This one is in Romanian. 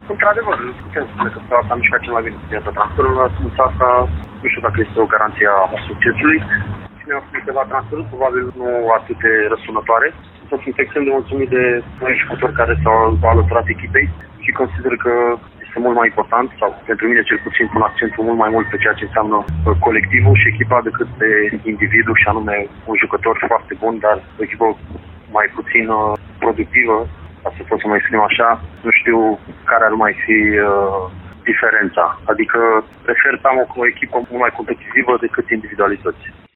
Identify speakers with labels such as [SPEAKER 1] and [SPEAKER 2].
[SPEAKER 1] Într-adevăr, putem spune că asta mișca cel mai bine cu piața transferului. Asta nu știu dacă este o garanție a succesului. Cine a spus câteva transferuri, probabil nu atât de răsunătoare. Sunt extrem de mulțumit de noi jucători care s-au alăturat echipei și consider că este mult mai important, sau pentru mine cel puțin pun accentul mult mai mult pe ceea ce înseamnă colectivul și echipa decât pe individul, și anume un jucător foarte bun, dar o echipă mai puțin productivă, ca să pot să mă exprim așa. Nu știu care ar mai fi diferența. Adică prefer să am o echipă mult mai competitivă decât individualități.